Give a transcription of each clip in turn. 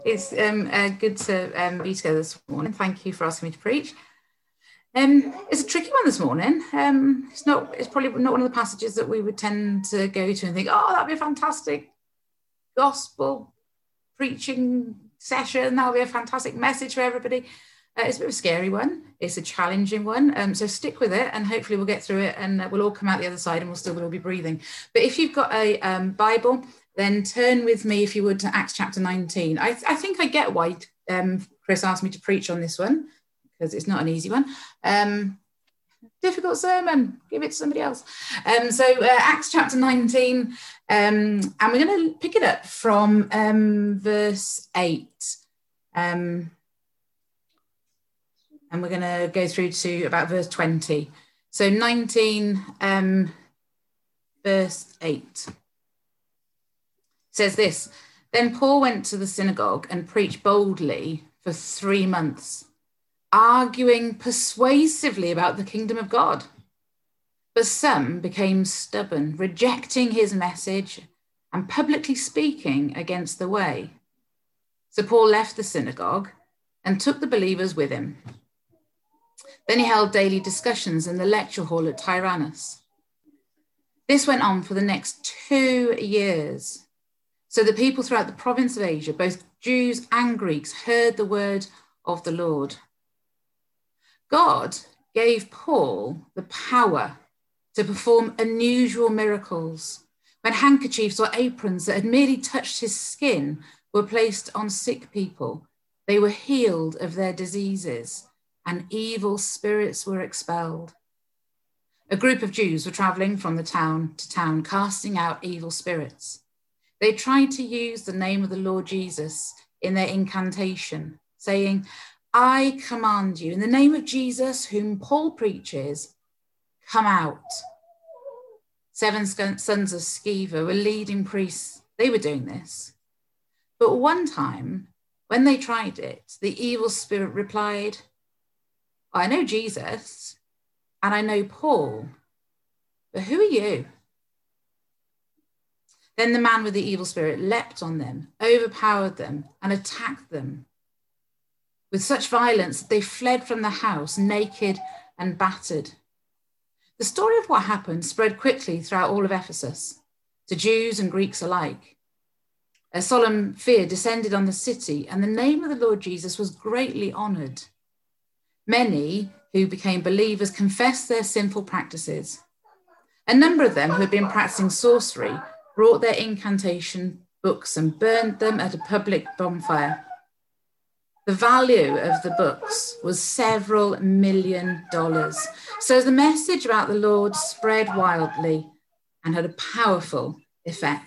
It's good to be together this morning. Thank you for asking me to preach. It's a tricky one this morning. It's probably not one of the passages that we would tend to go to and think, oh, that'd be a fantastic gospel preaching session. That'll be a fantastic message for everybody. It's a bit of a scary one. It's a challenging one. So stick with it and hopefully we'll get through it and we'll all come out the other side and we'll all be breathing. But if you've got a Bible, then turn with me, if you would, to Acts chapter 19. I think I get why Chris asked me to preach on this one, because it's not an easy one. Difficult sermon, give it to somebody else. Acts chapter 19, and we're going to pick it up from verse 8. And we're going to go through to about verse 20. So 19, verse 8. Says this: Then Paul went to the synagogue and preached boldly for 3 months, arguing persuasively about the kingdom of God. But some became stubborn, rejecting his message and publicly speaking against the way. So Paul left the synagogue and took the believers with him. Then he held daily discussions in the lecture hall at Tyrannus. This went on for the next 2 years. So the people throughout the province of Asia, both Jews and Greeks, heard the word of the Lord. God gave Paul the power to perform unusual miracles. When handkerchiefs or aprons that had merely touched his skin were placed on sick people, they were healed of their diseases, and evil spirits were expelled. A group of Jews were traveling from the town to town, casting out evil spirits. They tried to use the name of the Lord Jesus in their incantation, saying, I command you, in the name of Jesus, whom Paul preaches, come out. 7 sons of Sceva were leading priests. They were doing this. But one time, when they tried it, the evil spirit replied, I know Jesus, and I know Paul, but who are you? Then the man with the evil spirit leapt on them, overpowered them, and attacked them with such violence that they fled from the house, naked and battered. The story of what happened spread quickly throughout all of Ephesus, to Jews and Greeks alike. A solemn fear descended on the city, and the name of the Lord Jesus was greatly honoured. Many who became believers confessed their sinful practices. A number of them who had been practicing sorcery brought their incantation books and burned them at a public bonfire. The value of the books was several $1 million. So the message about the Lord spread wildly and had a powerful effect.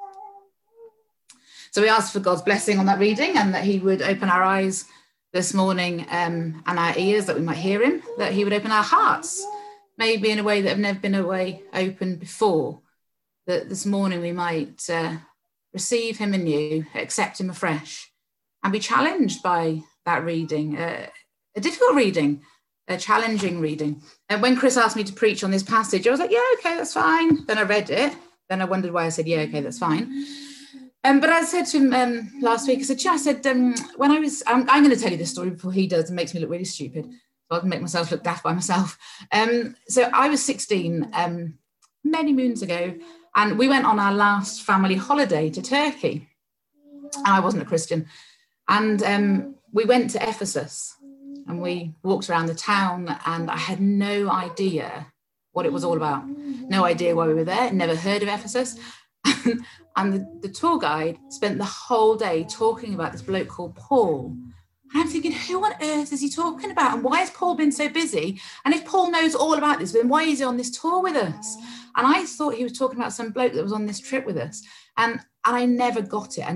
So we asked for God's blessing on that reading and that he would open our eyes this morning and our ears, that we might hear him, that he would open our hearts, maybe in a way that have never been a way opened before, that this morning we might receive him anew, accept him afresh, and be challenged by that reading, a difficult reading, a challenging reading. And when Chris asked me to preach on this passage, I was like, yeah, okay, that's fine. Then I read it. Then I wondered why I said, yeah, okay, that's fine. But I said to him last week, when I was, I'm going to tell you this story before he does, and makes me look really stupid, so I can make myself look daft by myself. So I was 16 many moons ago, and we went on our last family holiday to Turkey. And I wasn't a Christian. And we went to Ephesus and we walked around the town, and I had no idea what it was all about. No idea why we were there, never heard of Ephesus. And the tour guide spent the whole day talking about this bloke called Paul. And I'm thinking, who on earth is he talking about? And why has Paul been so busy? And if Paul knows all about this, then why is he on this tour with us? And I thought he was talking about some bloke that was on this trip with us. And I never got it.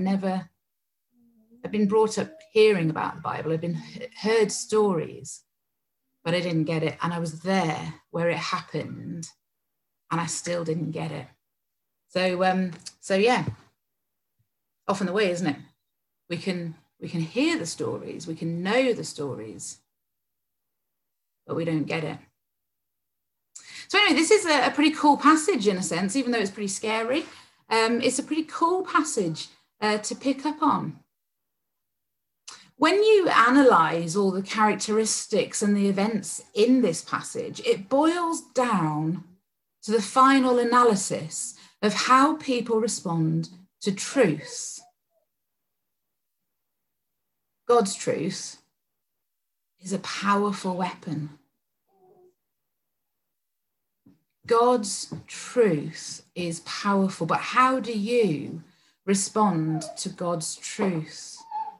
I've been brought up hearing about the Bible. I've been heard stories, but I didn't get it. And I was there where it happened, and I still didn't get it. So yeah, often the way, isn't it? We can hear the stories, we can know the stories, but we don't get it. So anyway, this is a pretty cool passage in a sense, even though it's pretty scary. It's a pretty cool passage to pick up on. When you analyse all the characteristics and the events in this passage, it boils down to the final analysis of how people respond to truth. God's truth is a powerful weapon. God's truth is powerful, but how do you respond to God's truth?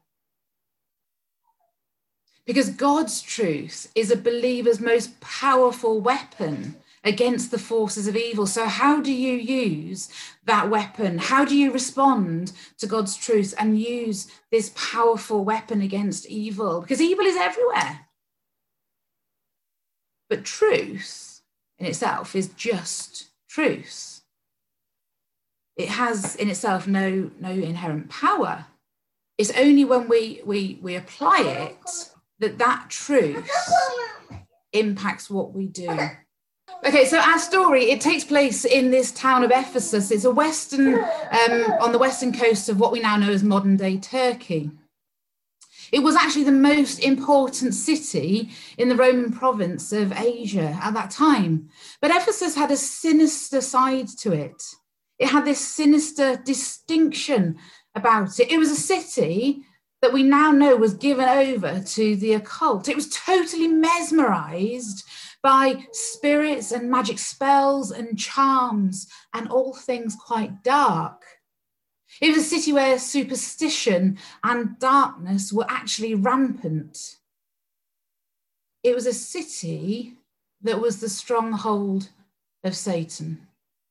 Because God's truth is a believer's most powerful weapon against the forces of evil. So how do you use that weapon? How do you respond to God's truth and use this powerful weapon against evil? Because evil is everywhere. But truth in itself is just truth. It has in itself no inherent power. It's only when we apply it that truth impacts what we do. Okay, so our story, it takes place in this town of Ephesus. It's a on the western coast of what we now know as modern day Turkey. It was actually the most important city in the Roman province of Asia at that time. But Ephesus had a sinister side to it. It had this sinister distinction about it. It was a city that we now know was given over to the occult. It was totally mesmerized by spirits and magic spells and charms and all things quite dark. It was a city where superstition and darkness were actually rampant. It was a city that was the stronghold of Satan.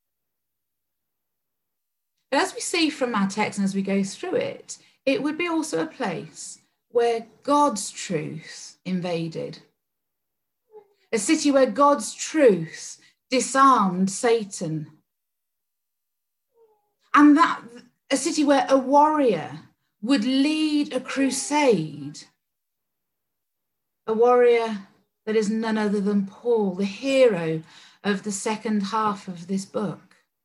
But as we see from our text and as we go through it, it would be also a place where God's truth invaded. A city where God's truth disarmed Satan. And that a city where a warrior would lead a crusade. A warrior that is none other than Paul, the hero of the second half of this book.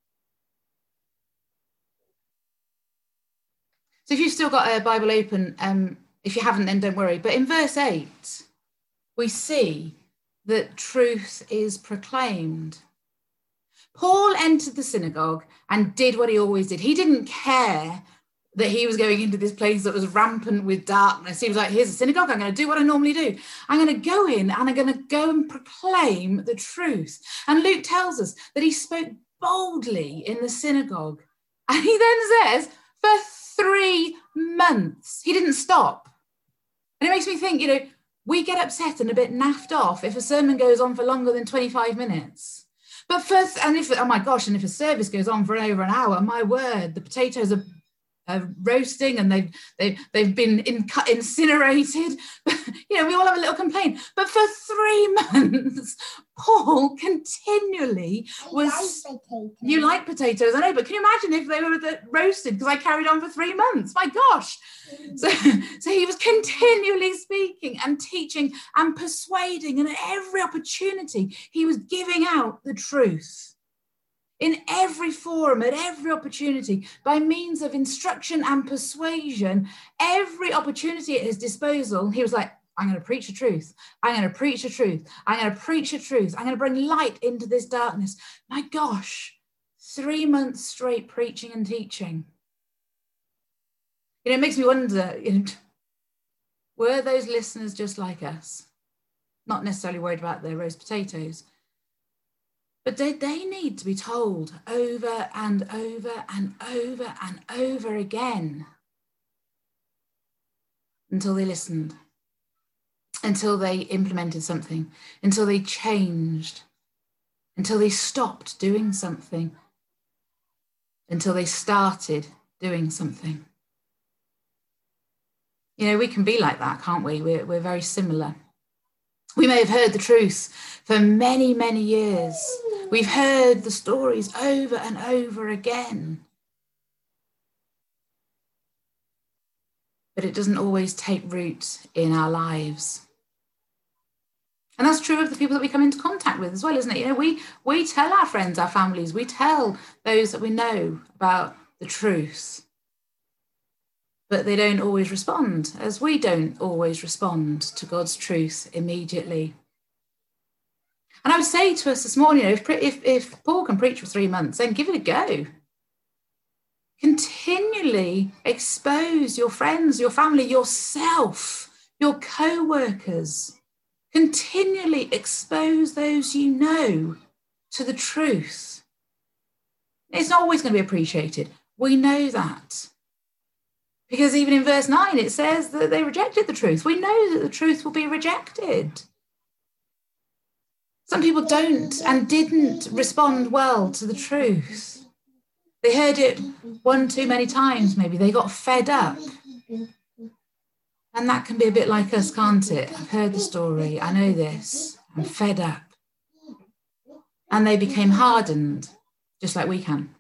So if you've still got a Bible open, if you haven't, then don't worry. But in verse 8, we see that truth is proclaimed. Paul entered the synagogue and did what he always did. He didn't care that he was going into this place that was rampant with darkness. He was like, here's a synagogue, I'm going to do what I normally do. I'm going to go in and I'm going to go and proclaim the truth. And Luke tells us that he spoke boldly in the synagogue. And he then says, for 3 months, he didn't stop. And it makes me think, we get upset and a bit naffed off if a sermon goes on for longer than 25 minutes. But if a service goes on for over an hour, my word, the potatoes are roasting and they've been incinerated. We all have a little complaint. But for 3 months, Paul continually was. You like potatoes, I know, but can you imagine if they were roasted? Because I carried on for 3 months. My gosh. So he was continually speaking and teaching and persuading, and at every opportunity, he was giving out the truth. In every forum, at every opportunity, by means of instruction and persuasion, every opportunity at his disposal, he was like, I'm going to preach the truth. I'm going to preach the truth. I'm going to preach the truth. I'm going to bring light into this darkness. My gosh, 3 months straight preaching and teaching. It makes me wonder, were those listeners just like us? Not necessarily worried about their roast potatoes. But did they need to be told over and over and over and over again until they listened, until they implemented something, until they changed, until they stopped doing something, until they started doing something? We can be like that, can't we? We're very similar. We may have heard the truth for many, many years. We've heard the stories over and over again. But it doesn't always take root in our lives. And that's true of the people that we come into contact with as well, isn't it? We tell our friends, our families, we tell those that we know about the truth. but they don't always respond, as we don't always respond to God's truth immediately. And I would say to us this morning, if Paul can preach for 3 months, then give it a go. Continually expose your friends, your family, yourself, your co-workers. Continually expose those you know to the truth. It's not always going to be appreciated. We know that. Because even in verse 9, it says that they rejected the truth. We know that the truth will be rejected. Some people don't and didn't respond well to the truth. They heard it one too many times, maybe. They got fed up. And that can be a bit like us, can't it? I've heard the story. I know this. I'm fed up. And they became hardened, just like we can.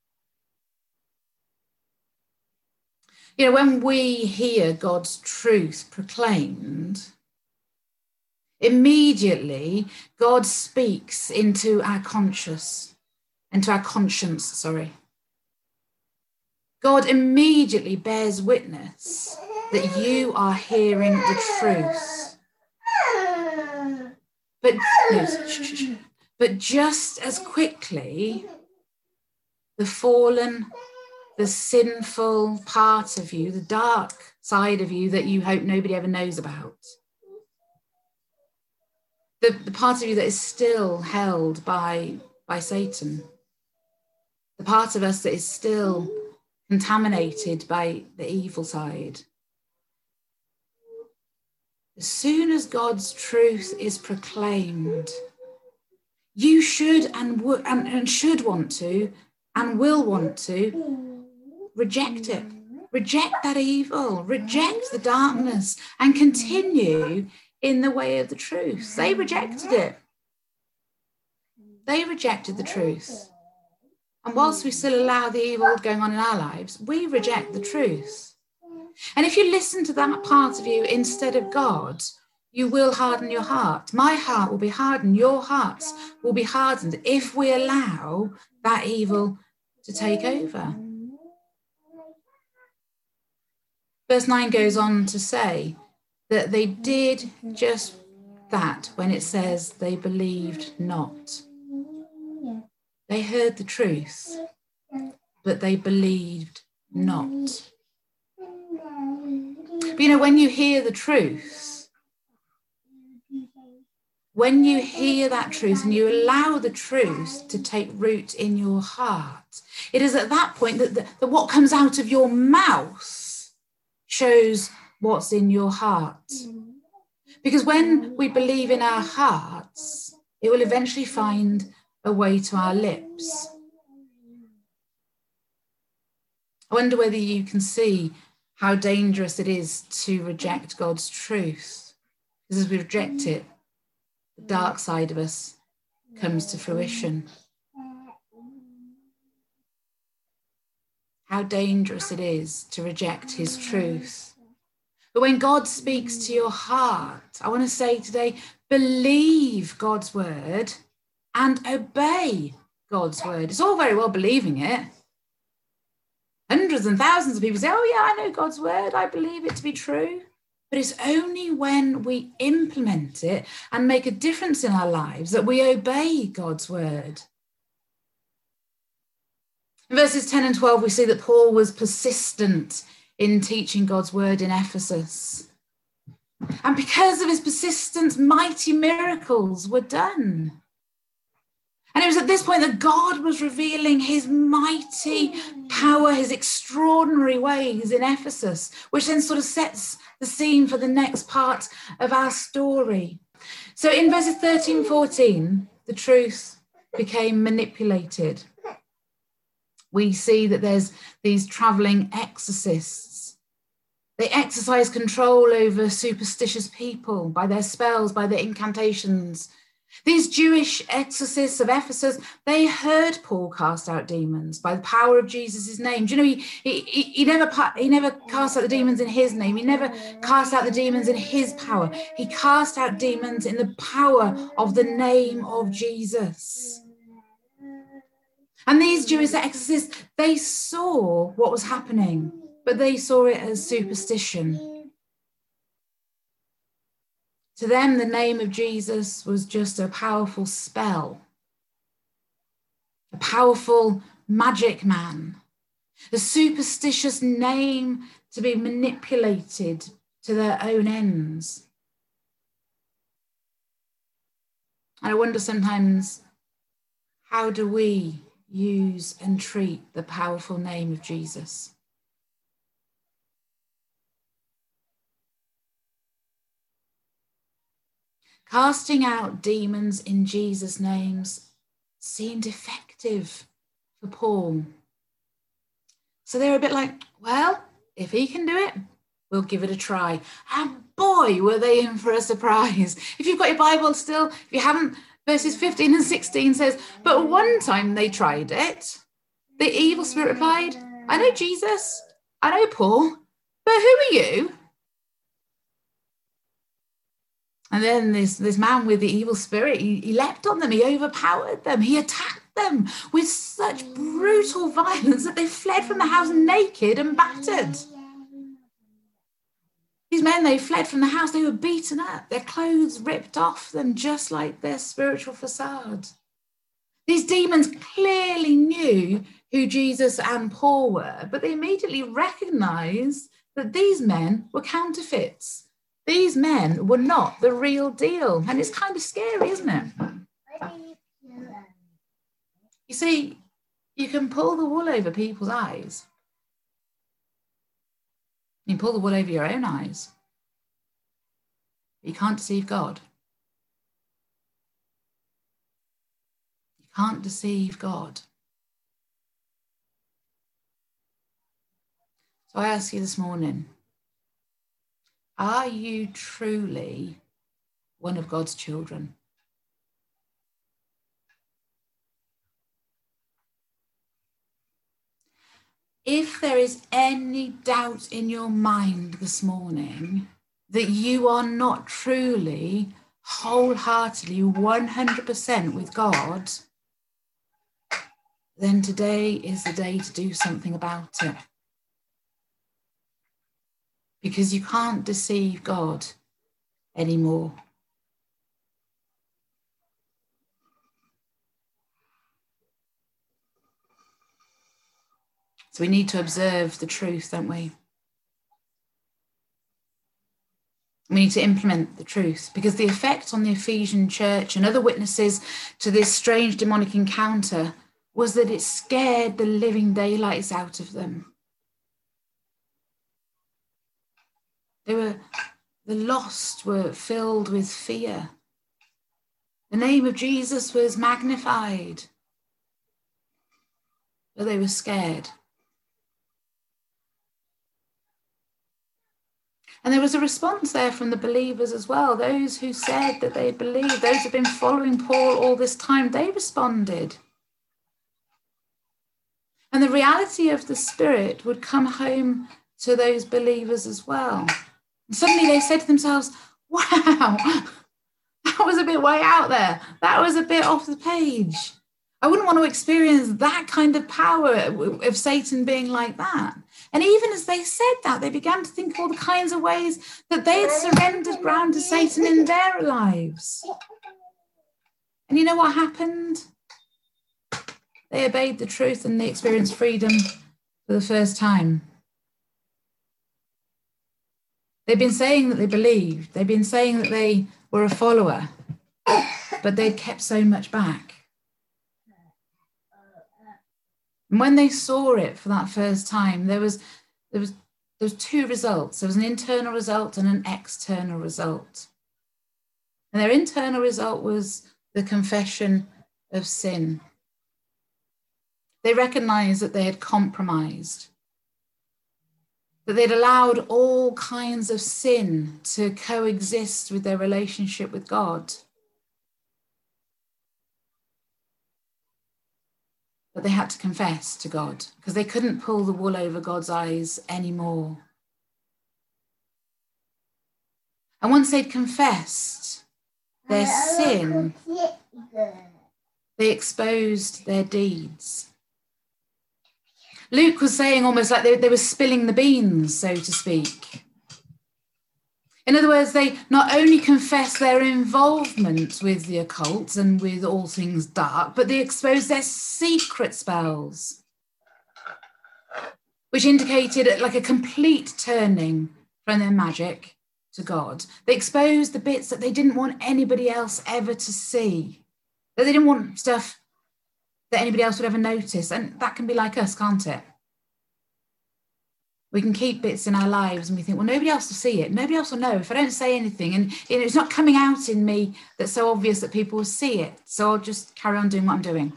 You know, when we hear God's truth proclaimed, immediately God speaks into our conscience. God immediately bears witness that you are hearing the truth. But just as quickly, the fallen, the sinful part of you, the dark side of you that you hope nobody ever knows about, the part of you that is still held by Satan, the part of us that is still contaminated by the evil side. As soon as God's truth is proclaimed, you should and should want to and will want to reject it. Reject that evil, reject the darkness, and continue in the way of the truth. They rejected it. They rejected the truth. And whilst we still allow the evil going on in our lives, we reject the truth. And if you listen to that part of you instead of God, you will harden your heart. My heart will be hardened. Your hearts will be hardened if we allow that evil to take over. Verse 9 goes on to say that they did just that when it says they believed not. They heard the truth, but they believed not. But you know, when you hear the truth, when you hear that truth and you allow the truth to take root in your heart, it is at that point that what comes out of your mouth shows what's in your heart. Because when we believe in our hearts, it will eventually find a way to our lips. I wonder whether you can see how dangerous it is to reject God's truth. Because as we reject it, the dark side of us comes to fruition. How dangerous it is to reject his truth. But when God speaks to your heart, I want to say today, believe God's word and obey God's word. It's all very well believing it. Hundreds and thousands of people say, oh yeah, I know God's word. I believe it to be true. But it's only when we implement it and make a difference in our lives that we obey God's word. In verses 10 and 12, we see that Paul was persistent in teaching God's word in Ephesus. And because of his persistence, mighty miracles were done. And it was at this point that God was revealing his mighty power, his extraordinary ways in Ephesus, which then sort of sets the scene for the next part of our story. So in verses 13, 14, the truth became manipulated. We see that there's these traveling exorcists. They exercise control over superstitious people by their spells, by their incantations. These Jewish exorcists of Ephesus, they heard Paul cast out demons by the power of Jesus' name. Do you know, he never cast out the demons in his name. He never cast out the demons in his power. He cast out demons in the power of the name of Jesus. And these Jewish exorcists, they saw what was happening. but they saw it as superstition. To them, the name of Jesus was just a powerful spell, a powerful magic man, a superstitious name to be manipulated to their own ends. And I wonder sometimes, how do we use and treat the powerful name of Jesus? Casting out demons in Jesus' names seemed effective for Paul. So they're a bit like, well, if he can do it, we'll give it a try. And boy, were they in for a surprise. If you've got your Bible still, if you haven't, verses 15 and 16 says, but one time they tried it. The evil spirit replied, I know Jesus, I know Paul, but who are you? And then this man with the evil spirit, he leapt on them, he overpowered them, he attacked them with such brutal violence that they fled from the house naked and battered. These men, they fled from the house, they were beaten up, their clothes ripped off them, just like their spiritual facade. These demons clearly knew who Jesus and Paul were, but they immediately recognized that these men were counterfeits. These men were not the real deal. And it's kind of scary, isn't it? You see, you can pull the wool over people's eyes. You can pull the wool over your own eyes. But you can't deceive God. You can't deceive God. So I ask you this morning, are you truly one of God's children? If there is any doubt in your mind this morning that you are not truly, wholeheartedly, 100% with God, then today is the day to do something about it. Because you can't deceive God anymore. So we need to observe the truth, don't we? We need to implement the truth, because the effect on the Ephesian church and other witnesses to this strange demonic encounter was that it scared the living daylights out of them. The lost were filled with fear. The name of Jesus was magnified, but they were scared. And there was a response there from the believers as well. Those who said that they believed, those who have been following Paul all this time, they responded. And the reality of the Spirit would come home to those believers as well. And suddenly they said to themselves, wow, that was a bit way out there. That was a bit off the page. I wouldn't want to experience that kind of power of Satan being like that. And even as they said that, they began to think of all the kinds of ways that they had surrendered ground to Satan in their lives. And you know what happened? They obeyed the truth and they experienced freedom for the first time. They'd been saying that they believed. They'd been saying that they were a follower, but they'd kept so much back. And when they saw it for that first time, there was two results. There was an internal result and an external result. And their internal result was the confession of sin. They recognized that they had compromised, that they'd allowed all kinds of sin to coexist with their relationship with God. But they had to confess to God because they couldn't pull the wool over God's eyes anymore. And once they'd confessed their sin, they exposed their deeds. Luke was saying almost like they were spilling the beans, so to speak. In other words, they not only confess their involvement with the occult and with all things dark, but they expose their secret spells, which indicated like a complete turning from their magic to God. They exposed the bits that they didn't want anybody else ever to see, that they didn't want stuff that anybody else would ever notice. And that can be like us, can't it? We can keep bits in our lives and we think, well, nobody else will see it. Nobody else will know if I don't say anything. And it's not coming out in me that's so obvious that people will see it. So I'll just carry on doing what I'm doing.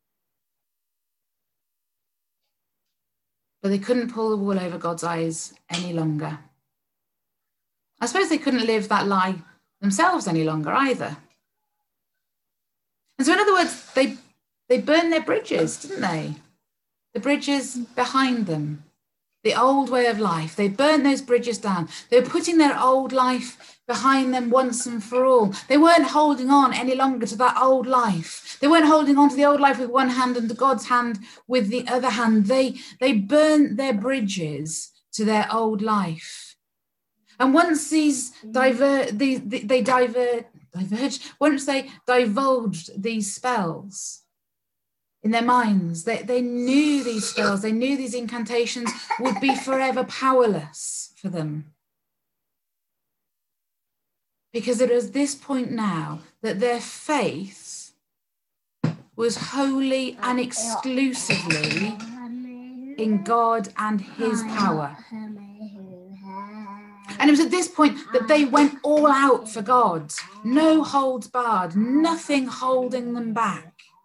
But they couldn't pull the wool over God's eyes any longer. I suppose they couldn't live that lie themselves any longer either. And so in other words, they burned their bridges, didn't they? The bridges behind them. The old way of life. They burnt those bridges down. They were putting their old life behind them once and for all. They weren't holding on any longer to that old life. They weren't holding on to the old life with one hand and to God's hand with the other hand. They burnt their bridges to their old life. And once once they divulged these spells in their minds, they knew these spells, they knew these incantations would be forever powerless for them. Because it was this point now that their faith was wholly and exclusively in God and his power. And it was at this point that they went all out for God. No holds barred, nothing holding them back.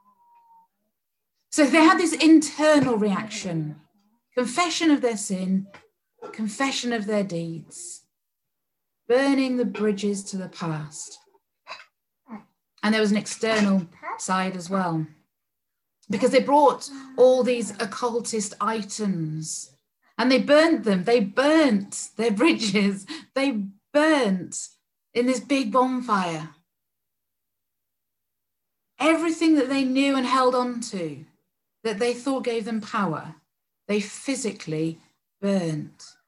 So they had this internal reaction, confession of their sin, confession of their deeds, burning the bridges to the past. And there was an external side as well, because they brought all these occultist items and they burnt them. They burnt their bridges. They burnt in this big bonfire. Everything that they knew and held on to, that they thought gave them power, they physically burnt.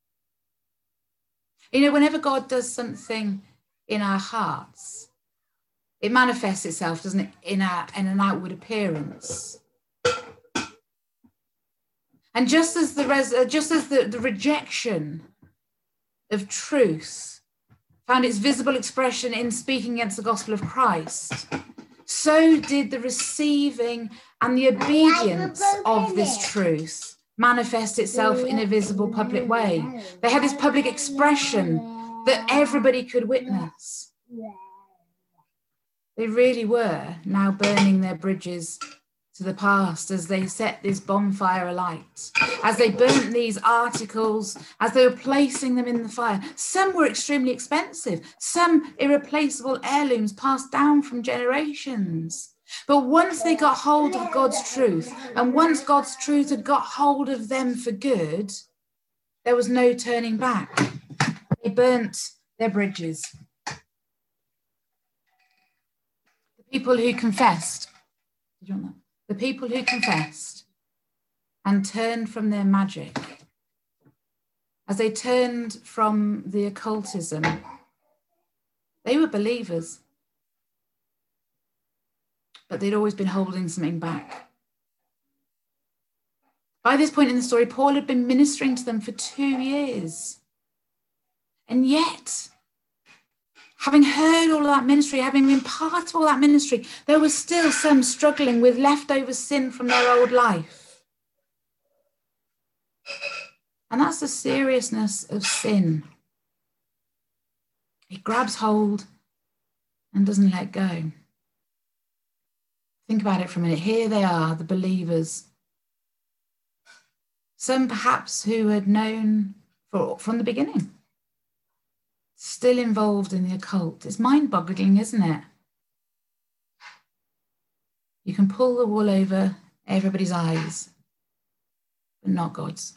You know, whenever God does something in our hearts, it manifests itself, doesn't it, in an outward appearance. And just as the rejection of truth found its visible expression in speaking against the gospel of Christ, so did the receiving and the obedience of this truth manifest itself in a visible public way. They had this public expression that everybody could witness. They really were now burning their bridges to the past as they set this bonfire alight, as they burnt these articles, as they were placing them in the fire. Some were extremely expensive, some irreplaceable heirlooms passed down from generations. But once they got hold of God's truth, and once God's truth had got hold of them for good, there was no turning back. They burnt their bridges. The people who confessed, did you want that? The people who confessed and turned from their magic, as they turned from the occultism, they were believers, but they'd always been holding something back. By this point in the story, Paul had been ministering to them for 2 years. And yet, having heard all of that ministry, having been part of all that ministry, there was still some struggling with leftover sin from their old life. And that's the seriousness of sin. It grabs hold and doesn't let go. Think about it for a minute. Here they are, the believers. Some perhaps who had known from the beginning, still involved in the occult. It's mind-boggling, isn't it? You can pull the wool over everybody's eyes, but not God's.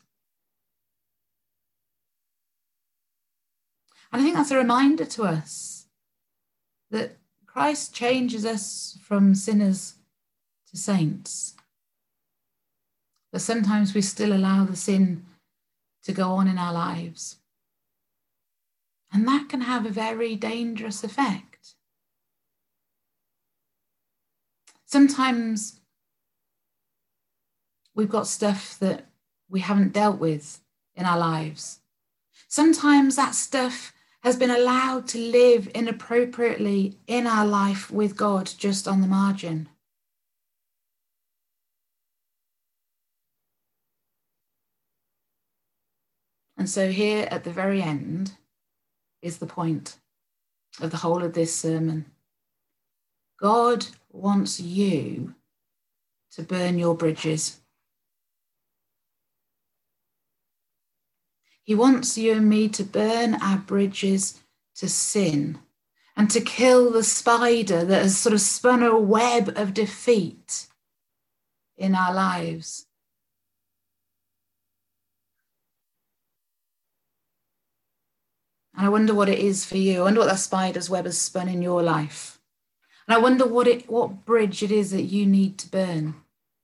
And I think that's a reminder to us that Christ changes us from sinners to saints. But sometimes we still allow the sin to go on in our lives. And that can have a very dangerous effect. Sometimes we've got stuff that we haven't dealt with in our lives. Sometimes that stuff has been allowed to live inappropriately in our life with God, just on the margin. And so here at the very end is the point of the whole of this sermon. God wants you to burn your bridges. He wants you and me to burn our bridges to sin and to kill the spider that has sort of spun a web of defeat in our lives. And I wonder what it is for you. I wonder what that spider's web has spun in your life. And I wonder what bridge it is that you need to burn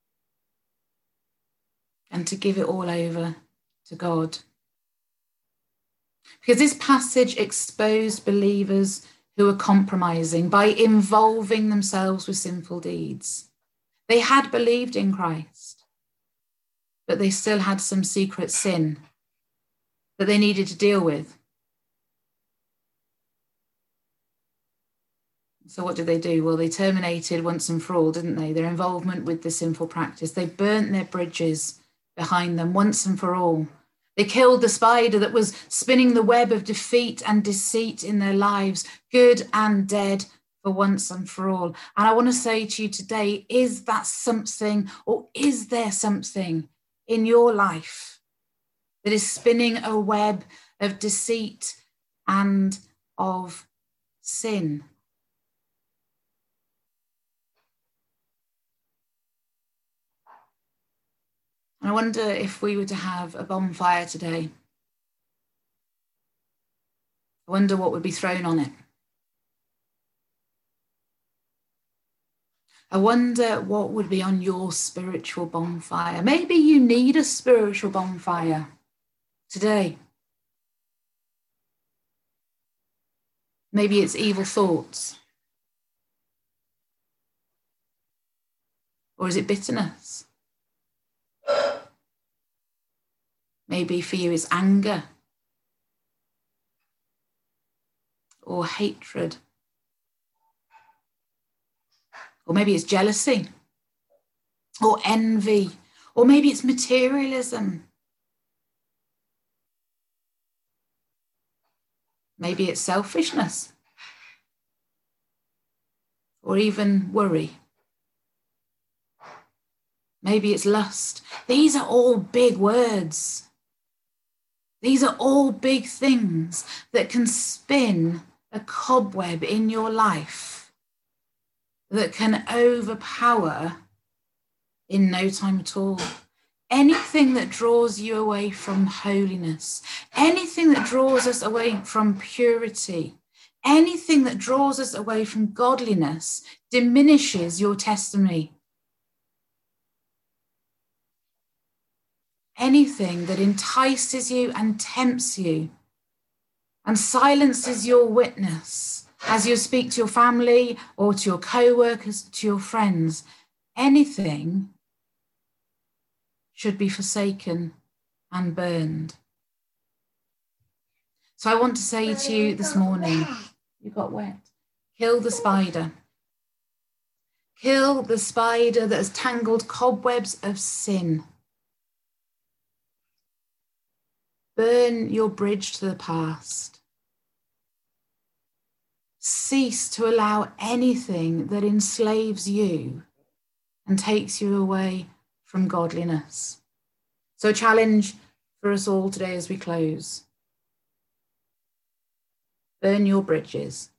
and to give it all over to God. Because this passage exposed believers who were compromising by involving themselves with sinful deeds. They had believed in Christ, but they still had some secret sin that they needed to deal with. So what did they do? Well, they terminated once and for all, didn't they? Their involvement with the sinful practice. They burnt their bridges behind them once and for all. They killed the spider that was spinning the web of defeat and deceit in their lives, good and dead for once and for all. And I want to say to you today, is that something, or is there something in your life that is spinning a web of deceit and of sin? And I wonder if we were to have a bonfire today, I wonder what would be thrown on it. I wonder what would be on your spiritual bonfire. Maybe you need a spiritual bonfire today. Maybe it's evil thoughts. Or is it bitterness? Maybe for you it's anger or hatred. Or maybe it's jealousy or envy, or maybe it's materialism. Maybe it's selfishness or even worry. Maybe it's lust. These are all big words. These are all big things that can spin a cobweb in your life that can overpower in no time at all. Anything that draws you away from holiness, anything that draws us away from purity, anything that draws us away from godliness diminishes your testimony. Anything that entices you and tempts you and silences your witness as you speak to your family or to your co-workers, to your friends, anything should be forsaken and burned. So I want to say to you this morning, you got wet. Kill the spider. Kill the spider that has tangled cobwebs of sin. Burn your bridge to the past. Cease to allow anything that enslaves you and takes you away from godliness. So a challenge for us all today as we close. Burn your bridges.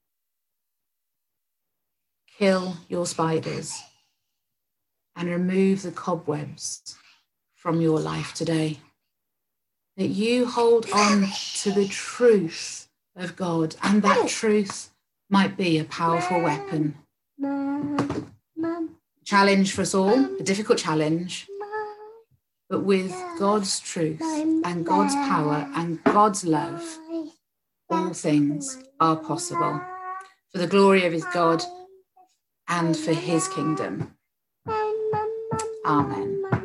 Kill your spiders and remove the cobwebs from your life today. That you hold on to the truth of God, and that truth might be a powerful weapon. Challenge for us all, a difficult challenge. but with God's truth and God's power and God's love, all things are possible for the glory of his God and for his kingdom. Amen.